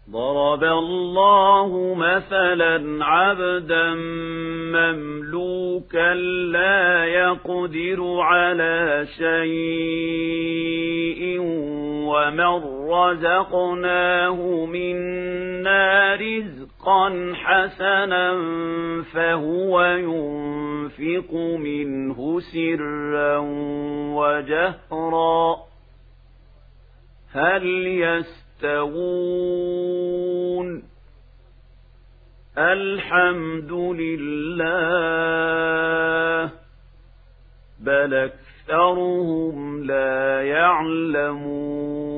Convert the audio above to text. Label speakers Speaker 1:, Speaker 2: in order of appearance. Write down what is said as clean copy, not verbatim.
Speaker 1: ضرب الله مثلا عبدا مملوكا لا يقدر على شيء ومن رزقناه منا رزقا حسنا فهو ينفق منه سرا وجهرا هل يستوون الحمد لله بل أكثرهم لا يعلمون